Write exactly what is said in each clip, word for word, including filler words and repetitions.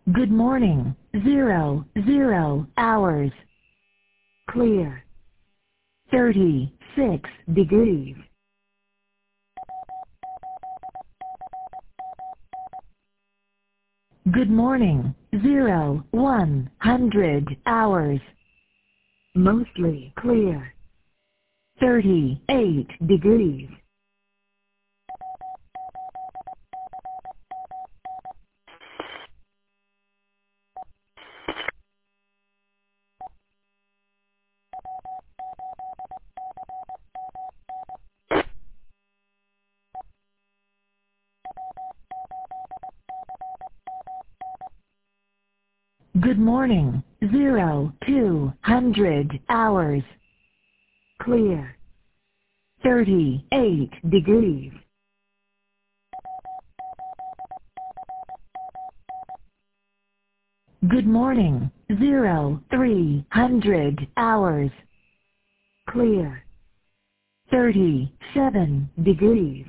Good morning. Zero, zero hours. Clear. thirty-six degrees. Good morning. Zero, one hundred hours. Mostly clear. thirty-eight degrees. Good morning. Zero, two hundred hours. Clear. thirty-eight degrees. Good morning. Zero, three hundred hours. Clear. thirty-seven degrees.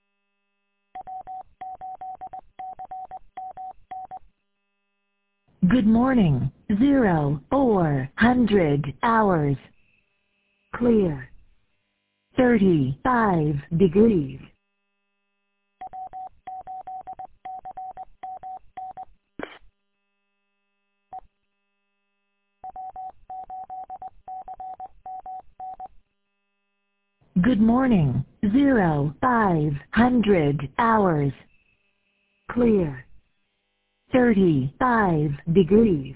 Good morning. Zero, four hundred hours. Clear. thirty-five degrees. Good morning. Zero, five hundred hours. Clear. thirty-five degrees.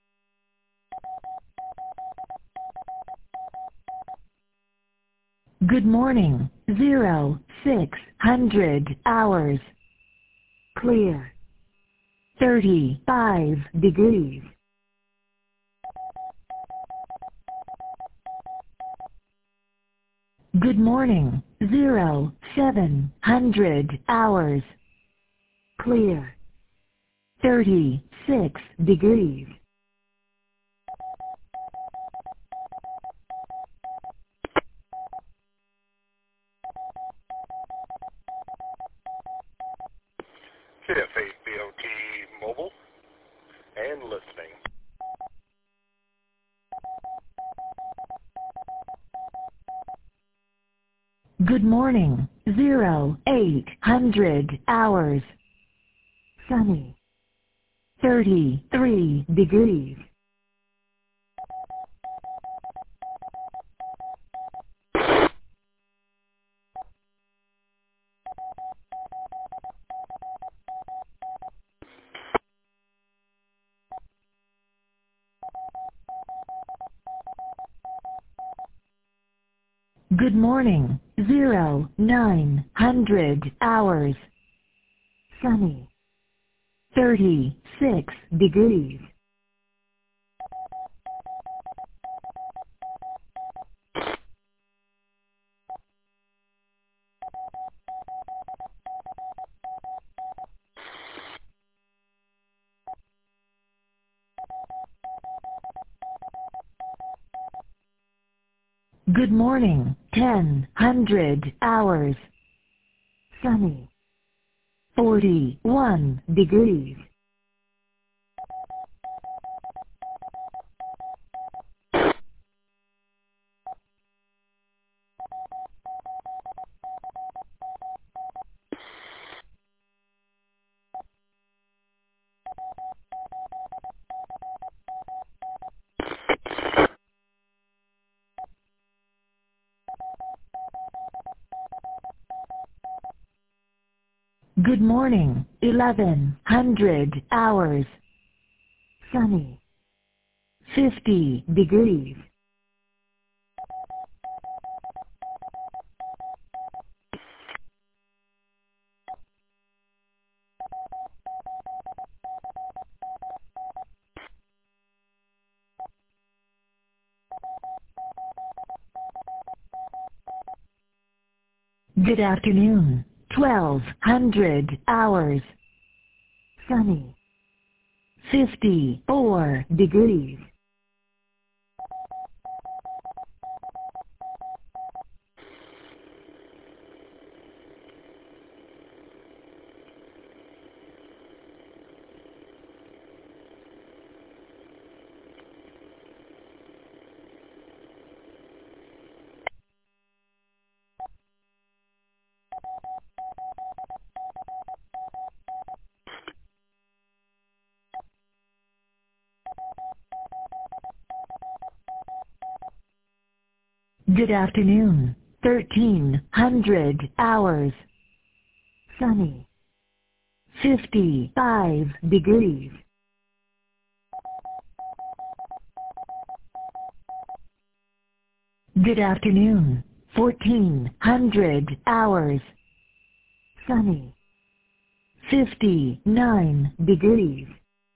Good morning. Zero, six hundred hours. Clear. thirty-five degrees. Good morning. Zero, seven hundred hours. Clear. thirty-six degrees. K F eight B O T mobile and listening. Good morning. Zero, eight hundred hours. Sunny. thirty-three degrees. Good morning. Zero, nine hundred hours. Sunny. thirty-six degrees. Good morning. Ten hundred hours. Sunny. Forty-one degrees. Good morning. Eleven hundred hours. Sunny. Fifty degrees. Good afternoon. Twelve hundred hours. Sunny. Fifty-four degrees. Good afternoon. thirteen hundred hours. Sunny. fifty-five degrees. Good afternoon. fourteen hundred hours. Sunny. fifty-nine degrees.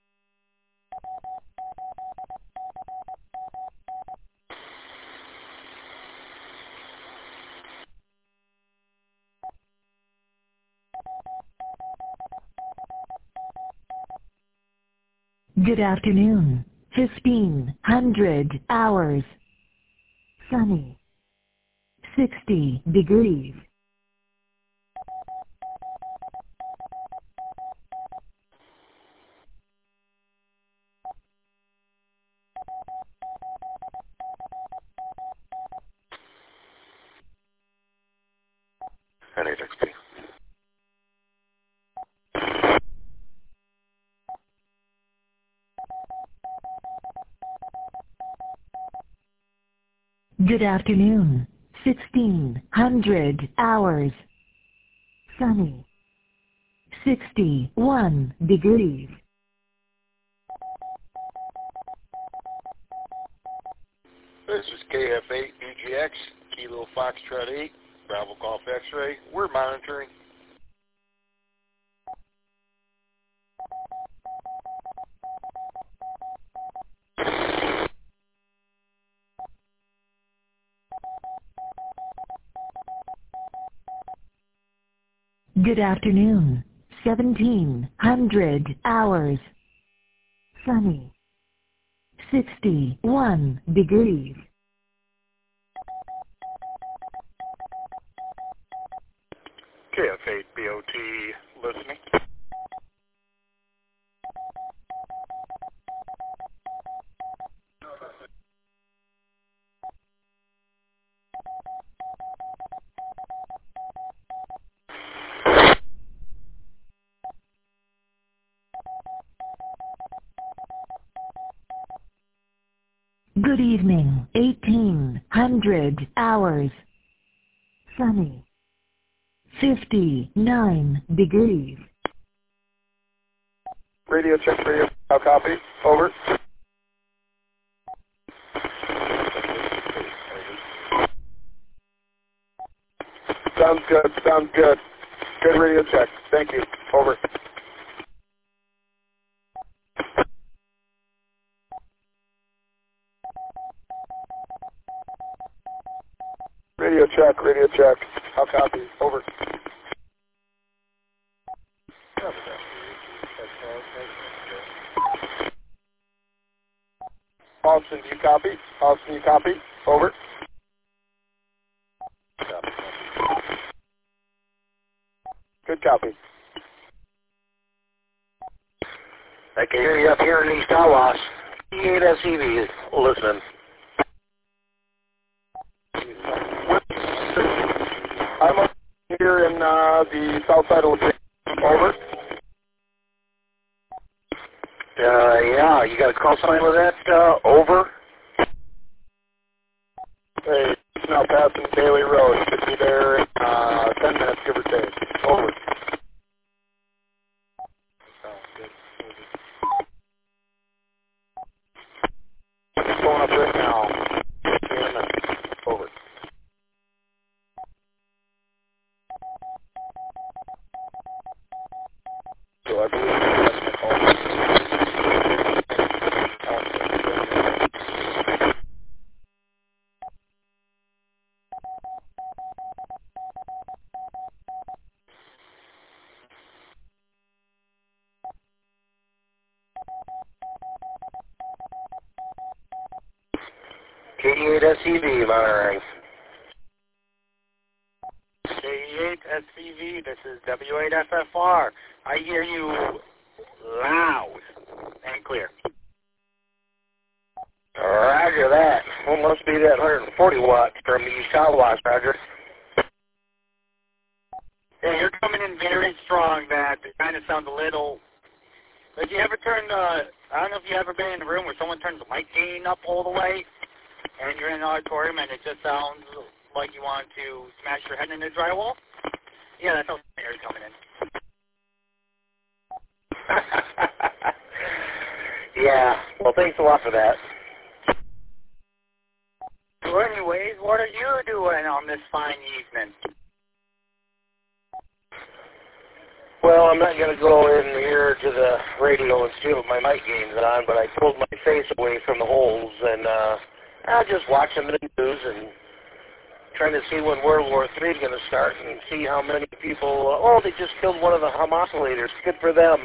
Good afternoon. fifteen hundred hours. Sunny. sixty degrees. N H X P. Good afternoon. sixteen hundred hours. Sunny. sixty-one degrees. This is K F eight B G X, Kilo Foxtrot eight, Bravo Golf X-Ray. We're monitoring. Good afternoon. seventeen hundred hours. Sunny. sixty-one degrees. K F eight B O T listening. Good evening. eighteen hundred hours. Sunny. fifty-nine degrees. Radio check, radio. How copy? Over. Sounds good, sounds good. Good radio check. Thank you. Over. Radio check, radio check. How copy? Over. Austin, do you copy? Austin, you copy? Over. Good copy. I can hear you up here in East Tawas. T eight S E V, listening. I'm up here in uh, the south side of the Over. Uh, yeah, you got a call sign with that? Uh, over. Hey, it's now passing Bailey Road. Should be there in uh, ten minutes, give or take. Over. It's going up right now. Over. So I believe that's the call. K eight S E V monitoring. K eight S C V, this is W eight F F R. I hear you loud and clear. Roger that. Well, must be that one hundred forty watts from East Tawas, Roger. Yeah, you're coming in very strong, that it kind of sounds a little... Did you ever turn, uh, I don't know if you've ever been in a room where someone turns the mic gain up all the way, and you're in an auditorium and it just sounds like you want to smash your head into drywall, yeah, that's how you're coming in. Yeah, well, thanks a lot for that. So anyways, what are you doing on this fine evening? Well, I'm not going to go in here to the radio and see what my mic game's on, but I pulled my face away from the holes, and uh, I'm just watching the news and trying to see when World War Three is going to start and see how many people, uh, oh, they just killed one of the Hamas leaders. Good for them.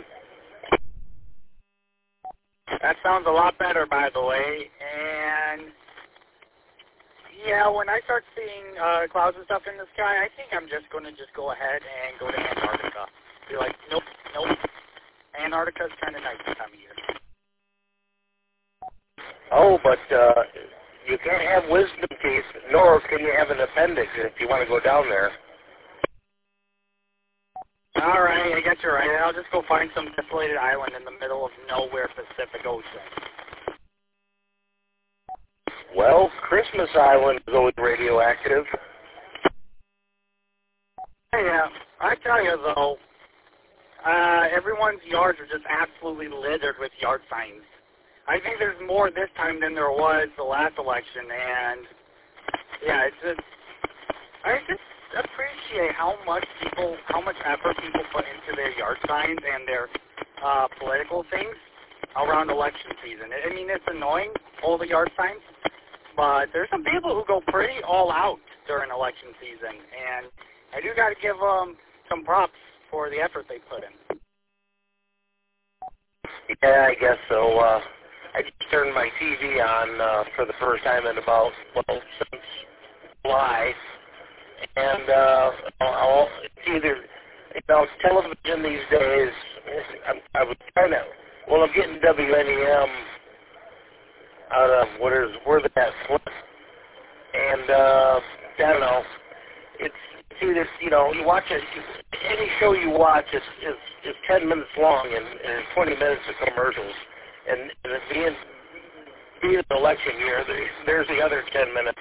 That sounds a lot better, by the way, and yeah, when I start seeing uh, clouds and stuff in the sky, I think I'm just going to just go ahead and go to Antarctica. Be like, nope, nope. Antarctica's kind of nice this time of year. Oh, but uh, you can't have wisdom teeth, nor can you have an appendix if you want to go down there. All right, I got you right. I'll just go find some desolated island in the middle of nowhere Pacific Ocean. Well, Christmas Island is always radioactive. Yeah, I tell you, though, uh, everyone's yards are just absolutely littered with yard signs. I think there's more this time than there was the last election, and yeah, it's just, I just appreciate how much people, how much effort people put into their yard signs and their uh, political things around election season. I mean, it's annoying, all the yard signs, but there's some people who go pretty all out during election season, and I do got to give them um, some props for the effort they put in. Yeah, I guess so. Uh, I just turned my T V on uh, for the first time in about, well, since July. And uh, I'll, it's either, you know, television these days, I'm, I was trying to, well, I'm getting W N E M out of, what is, where the that flip. And, uh, I don't know, it's, it's either, you know, you watch it, any show you watch is, is, is ten minutes long and, and twenty minutes of commercials. And, and it being, being an election year, there, there's the other ten minutes.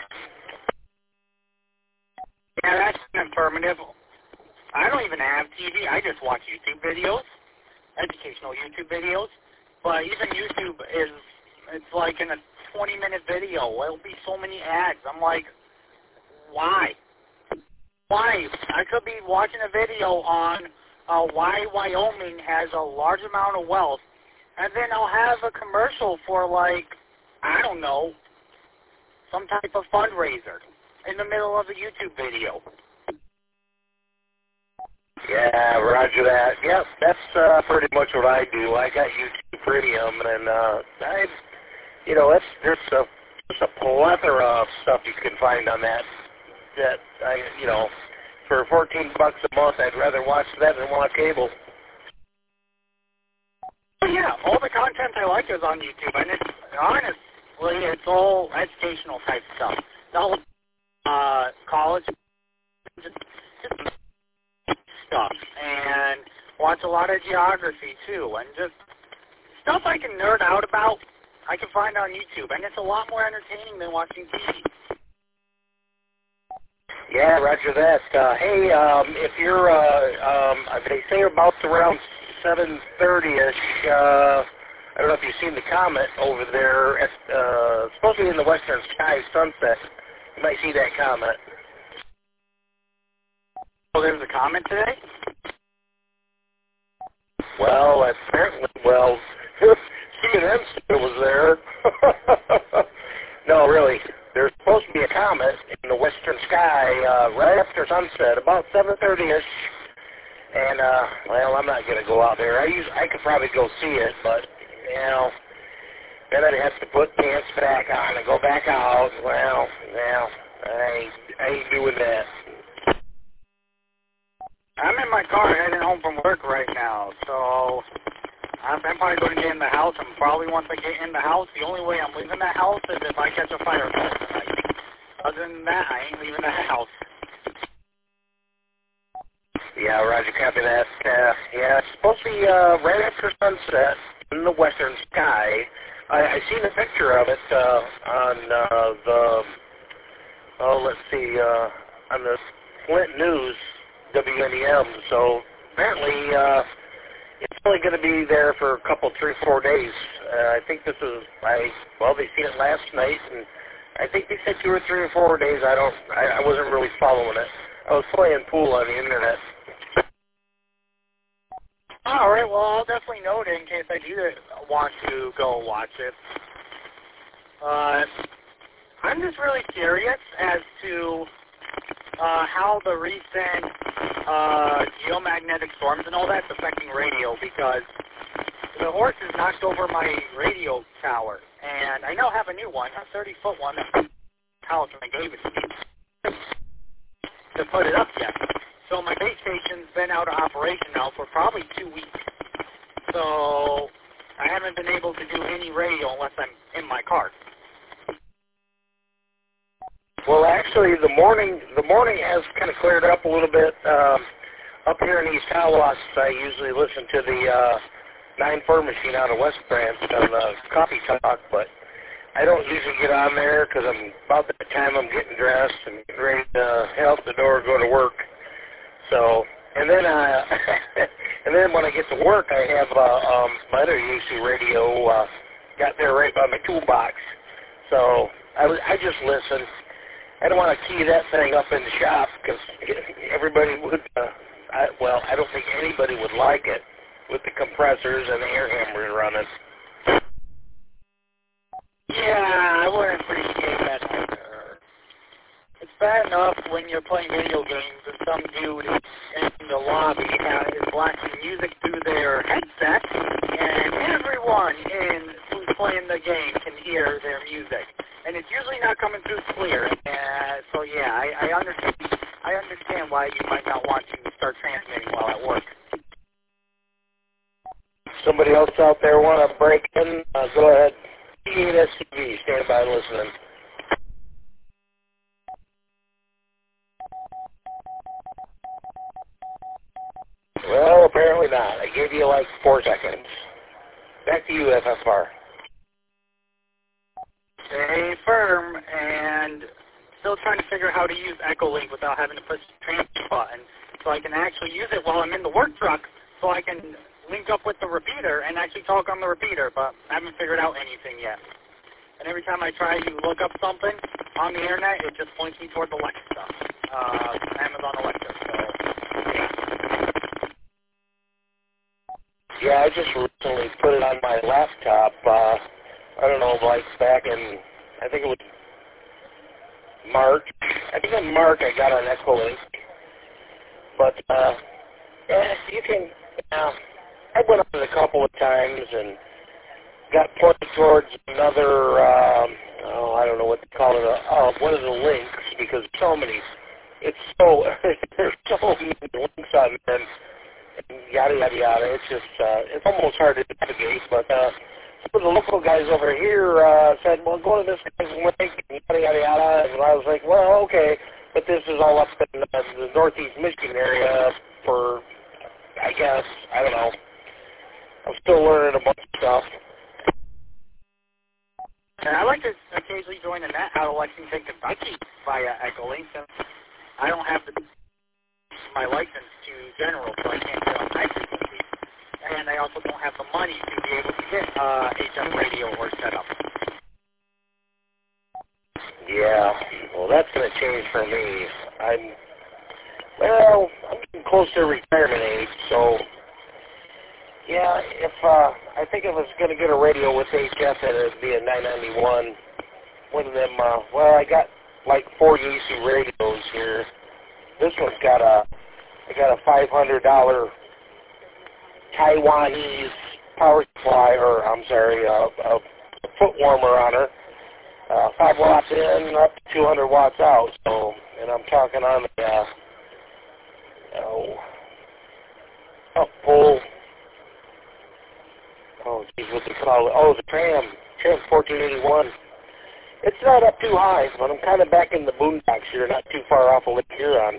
Yeah, that's informative. I don't even have T V. I just watch YouTube videos, educational YouTube videos. But even YouTube is, it's like in a twenty-minute video. There'll be so many ads. I'm like, why? Why? I could be watching a video on uh, why Wyoming has a large amount of wealth, and then I'll have a commercial for, like, I don't know, some type of fundraiser in the middle of a YouTube video. Yeah, roger that. Yep, that's uh, pretty much what I do. I got YouTube Premium, and uh, I, you know, it's there's a there's a plethora of stuff you can find on that. That I, you know, for fourteen bucks a month, I'd rather watch that than watch cable. Yeah, all the content I like is on YouTube, and it's honestly, it's all educational type stuff. The whole uh, college, just, just stuff, and watch a lot of geography too, and just stuff I can nerd out about. I can find on YouTube, and it's a lot more entertaining than watching T V. Yeah, roger that. Uh, hey, um, if you're, uh, um, they say about around seven thirty-ish, uh, I don't know if you've seen the comet over there. At, uh, supposed to be in the western sky, sunset. You might see that comet. Oh, there's a comet today? Well, apparently, well, C N N said it was there. No, really. There's supposed to be a comet in the western sky uh, right after sunset, about seven thirty-ish. And, uh, well, I'm not going to go out there. I use, I could probably go see it, but, you know, then I'd have to put pants back on and go back out. Well, well, I ain't, I ain't doing that. I'm in my car heading home from work right now, so I'm probably going to get in the house, and probably once I get in the house, the only way I'm leaving the house is if I catch a fire tonight. Other than that, I ain't leaving the house. Yeah, roger, copy that. Uh, yeah, it's supposed to be uh, right after sunset in the western sky, I, I seen a picture of it uh, on uh, the, oh, let's see, uh, on the Flint News, W N E M. So apparently uh, it's only going to be there for a couple, three, four days. Uh, I think this is, I, well, they seen it last night, and I think they said two or three or four days. I don't, I, I wasn't really following it. I was playing pool on the internet. All right, well, I'll definitely note it in case I do want to go watch it. Uh, I'm just really curious as to uh, how the recent uh, geomagnetic storms and all that's affecting radio, because the horses knocked over my radio tower, and I now have a new one, a thirty-foot one, that house when I gave it to me to put it up yet. So my base station's been out of operation now for probably two weeks. So I haven't been able to do any radio unless I'm in my car. Well, actually, the morning the morning has kind of cleared up a little bit. Um, up here in East Tawas, I usually listen to the uh, nine four machine out of West Branch on the Coffee Talk, but I don't usually get on there because I'm about that time I'm getting dressed and getting ready to head out the door and go to work. So, and then uh, and then when I get to work, I have uh, um, my other U C radio uh, got there right by my toolbox. So I, I just listen. I don't want to key that thing up in the shop because everybody would, uh, I, well, I don't think anybody would like it with the compressors and the air hammers running. Yeah, I wouldn't appreciate that either. It's bad enough when you're playing video games and some dude in the lobby is blasting music through their headset, and everyone in who's playing the game can hear their music. And it's usually not coming through clear. Uh, so yeah, I, I understand. I understand why you might not want to start transmitting while at work. Somebody else out there want to break in? Uh, go ahead. P eight S T V, stand by listening. Well, apparently not. I gave you like four seconds. Back to you, F F R. Stay firm, and still trying to figure out how to use Echolink without having to push the transmit button, so I can actually use it while I'm in the work truck, so I can link up with the repeater and actually talk on the repeater, but I haven't figured out anything yet. And every time I try to look up something on the internet, it just points me towards Alexa, uh, Amazon Alexa. So, yeah. Yeah, I just recently put it on my laptop. Uh, I don't know, like back in, I think it was March. I think in March I got on Echolink. But, uh, yeah, you can, uh, I went on it a couple of times and got pointed towards another, um, oh, I don't know what to call it, uh, uh, one of the links, because so many, it's so, there's so many links on there, and yada, yada, yada. It's just, uh, it's almost hard to navigate, but, uh, some of the local guys over here, uh, said, well, go to this guy's link, and yada, yada, yada, and I was like, well, okay, but this is all up in uh, the Northeast Michigan area for, I guess, I don't know. I'm still learning a bunch of stuff. And I like to occasionally join the net out of Lexington, Kentucky via Echolink, since I don't have the, my license to general, so I can't get on high frequency. And I also don't have the money to be able to get uh, H F radio or setup. Yeah, well, that's going to change for me. I'm, well, I'm getting close to retirement age, so, yeah, if, uh, I think if I was going to get a radio with H F, it would be a nine ninety-one. One of them, uh, well, I got like four U C radios here. This one's got a, I got a five hundred dollars Taiwanese power supply, or I'm sorry, uh, a, a foot warmer on her. Uh, five watts in, up to two hundred watts out. So, and I'm talking on the, uh, oh, up pole. Oh, geez, what they call it? Oh, the tram, tram fourteen eighty-one. It's not up too high, but I'm kind of back in the boondocks here, not too far off of Lake Huron.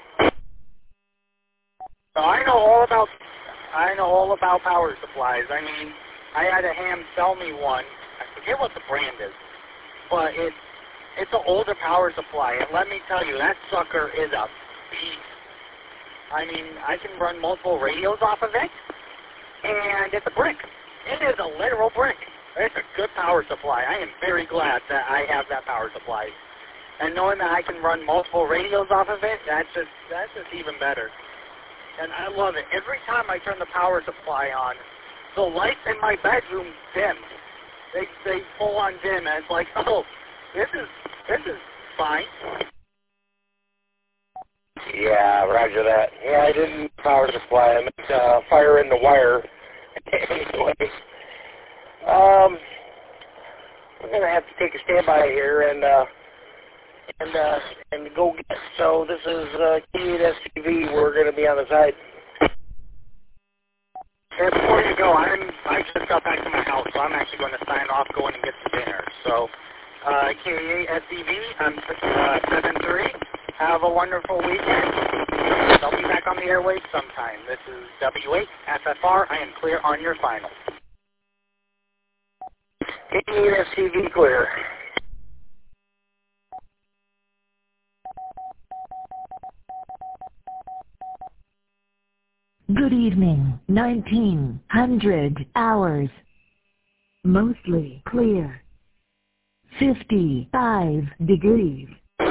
So I know all about, I know all about power supplies. I mean, I had a ham sell me one. forget what the brand is, but it's it's an older power supply, and let me tell you, that sucker is a beast. I mean, I can run multiple radios off of it, and it's a brick. It is a literal brick. It's a good power supply. I am very glad that I have that power supply. And knowing that I can run multiple radios off of it, that's just, that's just even better. And I love it. Every time I turn the power supply on, the lights in my bedroom dim. They, they pull on dim, and it's like, oh, this is, this is fine. Yeah, roger that. Yeah, I didn't power supply. I meant uh, fire in the wire. Anyway, um, we're gonna have to take a standby here and uh, and uh, and go get. So this is uh, K eight S T V. We're gonna be on the side. And before you go, I'm I just got back to my house, so I'm actually going to sign off, going and get some dinner. So, uh, K eight S T V, I'm uh, seven three. Have a wonderful weekend. I'll be back on the airwaves sometime. This is W eight F F R. I am clear on your final. K eight S T V clear. Good evening, nineteen hundred hours. Mostly clear. fifty-five degrees.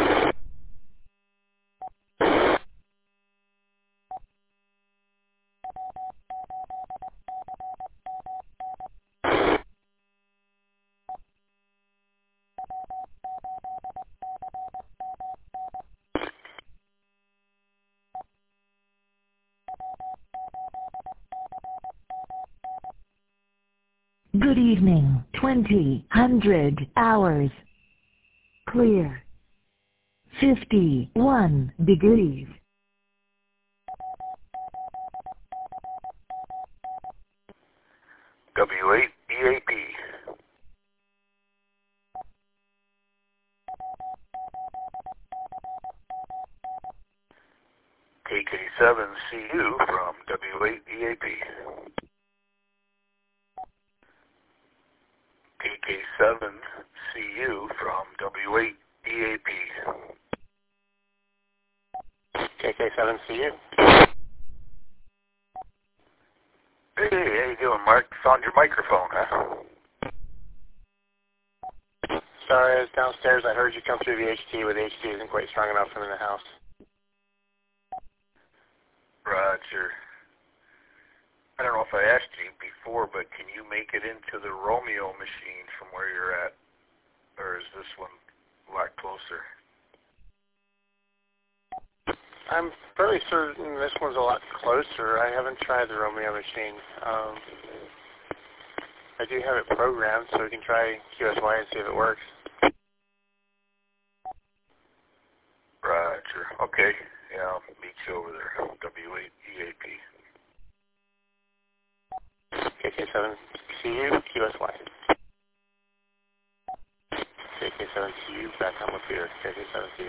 Good evening, twenty hundred hours. Clear. fifty-one degrees. W eight E A P. K K seven C U from W eight E A P. K K seven C U from W eight E A P. K K seven C U. Hey, how you doing, Mark? Found your microphone, huh? Sorry, I was downstairs. I heard you come through the H T, but the H T isn't quite strong enough for in the house. Roger. I don't know if I asked you before, but can you make it into the Romeo machine from where you're at? Or is this one a lot closer? I'm fairly certain this one's a lot closer. I haven't tried the Romeo machine. Um, I do have it programmed, so we can try Q S Y and see if it works. Roger. Okay. Yeah, I'll meet you over there. W eight E A P. K K seven C U, Q S Y. K K seven C U, back on with here. K K seven C U.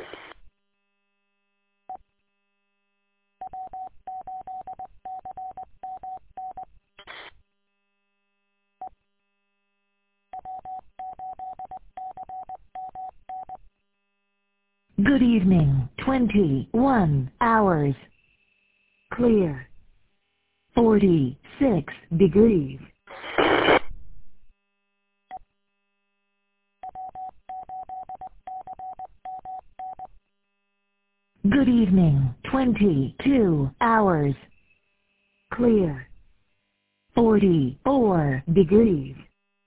Good evening, twenty-one hours. Clear. forty-six degrees. Good evening, twenty-two hours. Clear. forty-four degrees.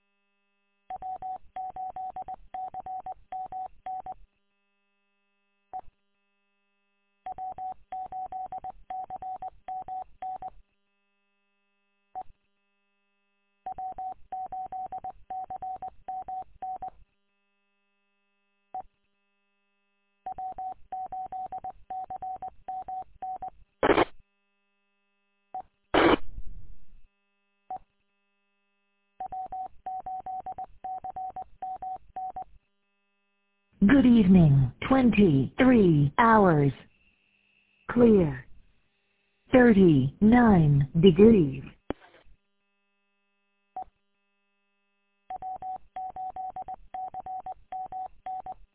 Good evening, twenty-three hours. Clear. thirty-nine degrees.